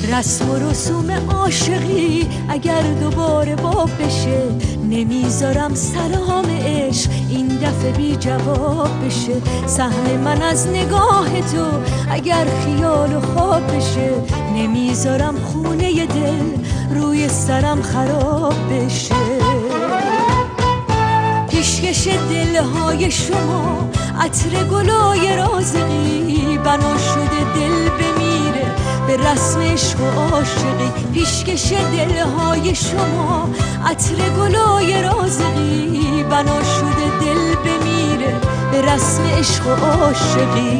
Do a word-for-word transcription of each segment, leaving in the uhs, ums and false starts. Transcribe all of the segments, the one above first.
رسم و رسوم عاشقی اگر دوباره باب بشه، نمیذارم سلام عشق این دفعه بی جواب بشه. صحن من از نگاه تو اگر خیال و خواب بشه، نمیذارم خونه دل روی سرم خراب بشه. پیشکش دلهای شما عطر گلای رازقی، بنا شده دل بمیره به رسم عشق و عاشقی. پیشکش دلهای شما عطر گلای رازقی، بنا شده دل بمیره به رسم عشق و عاشقی.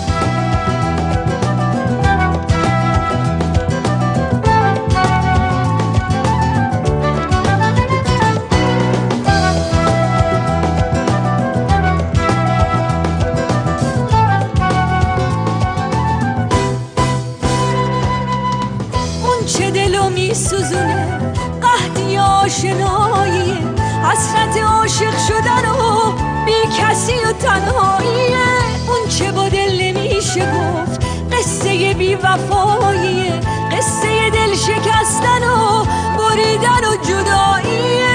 چه دلو می سوزونه قحطی آشناییه، حسرت عاشق شدن و بی کسی و تنهاییه. اون چه با دل نمیشه گفت قصه بی وفاییه، قصه دل شکستن و بریدن و جداییه.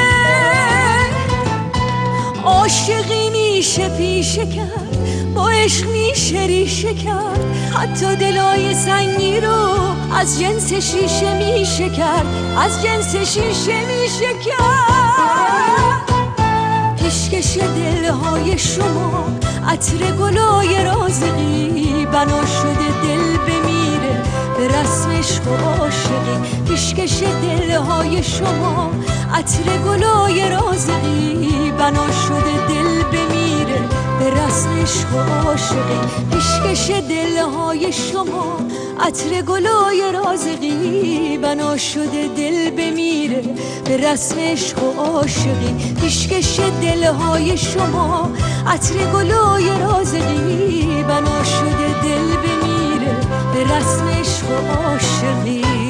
عاشقی میشه پیشه کرد، با عشق میشه ریشه کرد، حتی دلای سنگی رو از جنس شیشه میشه کرد، از جنس شیشه میشه کرد. پیشکش دلهای شما عطر گلای رازقی، بنا شده دل بمیره به رسم عشق و عاشقی. پیشکش دلهای شما عطر گلای رازقی، بنا شده دل بمیره به رسم عشق و عاشقی. پیشکش دلهای شما عطر گلای رازقی، بنا شده دل بمیره به رسم عشق و عاشقی. پیشکش دلهای شما عطر گلای رازقی، بنا شده دل بمیره به رسم عشق و عاشقی.